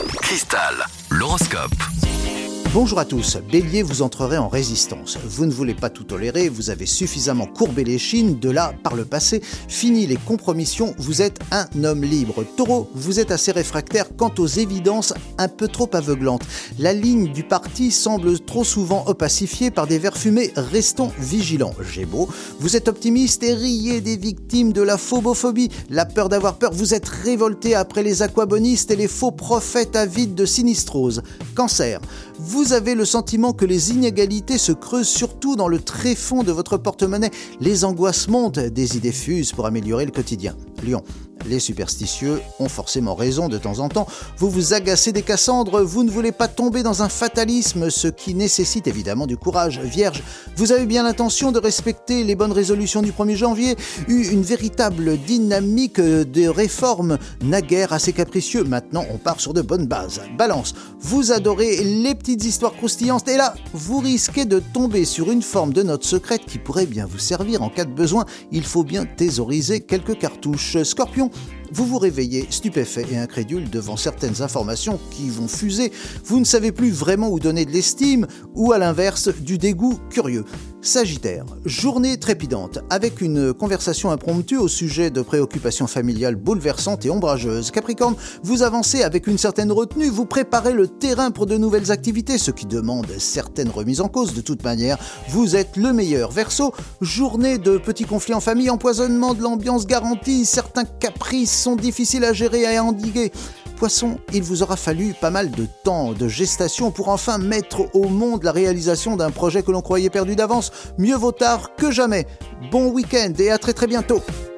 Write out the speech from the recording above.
Cristal, l'horoscope. Bonjour à tous, Bélier, vous entrerez en résistance. Vous ne voulez pas tout tolérer, vous avez suffisamment courbé les chines, de là, par le passé, fini les compromissions, vous êtes un homme libre. Taureau, vous êtes assez réfractaire quant aux évidences un peu trop aveuglantes. La ligne du parti semble trop souvent opacifiée par des vers fumés, restons vigilants. Gémeaux, vous êtes optimiste et riez des victimes de la phobophobie. La peur d'avoir peur, vous êtes révolté après les aquabonistes et les faux prophètes avides de sinistrose. Cancer, vous avez le sentiment que les inégalités se creusent surtout dans le tréfonds de votre porte-monnaie. Les angoisses montent, des idées fusent pour améliorer le quotidien. Lion, les superstitieux ont forcément raison de temps en temps. Vous vous agacez des Cassandres, vous ne voulez pas tomber dans un fatalisme, ce qui nécessite évidemment du courage. Vierge, vous avez bien l'intention de respecter les bonnes résolutions du 1er janvier, une véritable dynamique de réforme, naguère assez capricieux. Maintenant, on part sur de bonnes bases. Balance, vous adorez les petites histoires croustillantes et là, vous risquez de tomber sur une forme de note secrète qui pourrait bien vous servir en cas de besoin. Il faut bien thésauriser quelques cartouches. Scorpion, vous vous réveillez stupéfait et incrédule devant certaines informations qui vont fuser. Vous ne savez plus vraiment où donner de l'estime ou à l'inverse du dégoût curieux. Sagittaire, journée trépidante avec une conversation impromptue au sujet de préoccupations familiales bouleversantes et ombrageuses. Capricorne, vous avancez avec une certaine retenue, vous préparez le terrain pour de nouvelles activités, ce qui demande certaines remises en cause de toute manière. Vous êtes le meilleur. Verseau, journée de petits conflits en famille, empoisonnement de l'ambiance garantie, certains caprices sont difficiles à gérer et à endiguer. Poisson, il vous aura fallu pas mal de temps de gestation pour enfin mettre au monde la réalisation d'un projet que l'on croyait perdu d'avance. Mieux vaut tard que jamais. Bon week-end et à très bientôt.